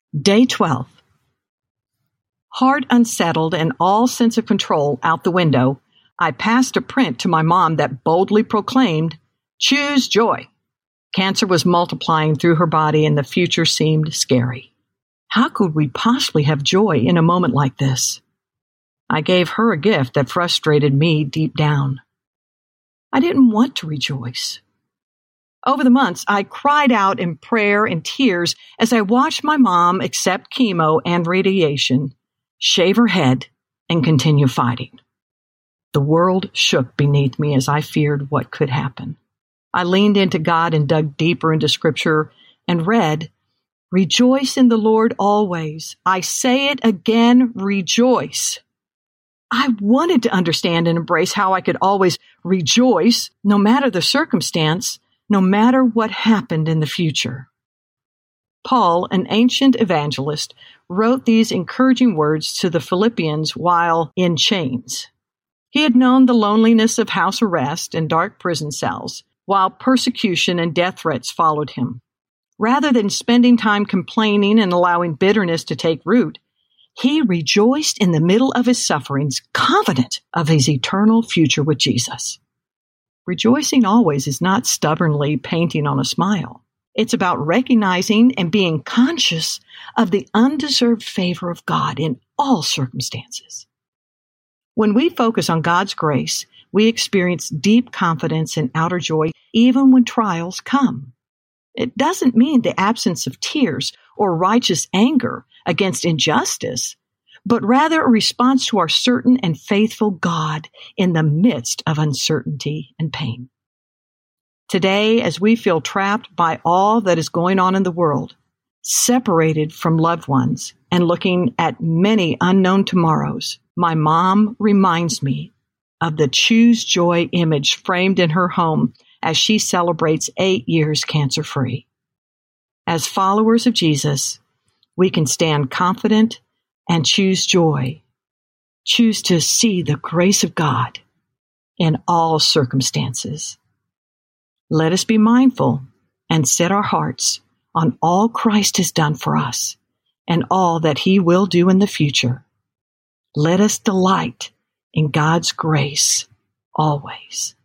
Day 12. Heart unsettled and all sense of control out the window, I passed a print to my mom that boldly proclaimed, "Choose joy." Cancer was multiplying through her body and the future seemed scary. How could we possibly have joy in a moment like this? I gave her a gift that frustrated me deep down. I didn't want to rejoice. Over the months, I cried out in prayer and tears as I watched my mom accept chemo and radiation, shave her head, and continue fighting. The world shook beneath me as I feared what could happen. I leaned into God and dug deeper into Scripture and read, "Rejoice in the Lord always. I say it again, rejoice." I wanted to understand and embrace how I could always rejoice, no matter the circumstance, no matter what happened in the future. Paul, an ancient evangelist, wrote these encouraging words to the Philippians while in chains. He had known the loneliness of house arrest and dark prison cells, while persecution and death threats followed him. Rather than spending time complaining and allowing bitterness to take root, he rejoiced in the middle of his sufferings, confident of his eternal future with Jesus. Rejoicing always is not stubbornly painting on a smile. It's about recognizing and being conscious of the undeserved favor of God in all circumstances. When we focus on God's grace, we experience deep confidence and outer joy even when trials come. It doesn't mean the absence of tears or righteous anger against injustice, but rather a response to our certain and faithful God in the midst of uncertainty and pain. Today, as we feel trapped by all that is going on in the world, separated from loved ones, and looking at many unknown tomorrows, my mom reminds me of the Choose Joy image framed in her home as she celebrates 8 years cancer-free. As followers of Jesus, we can stand confident and choose joy. Choose to see the grace of God in all circumstances. Let us be mindful and set our hearts on all Christ has done for us and all that He will do in the future. Let us delight in God's grace always.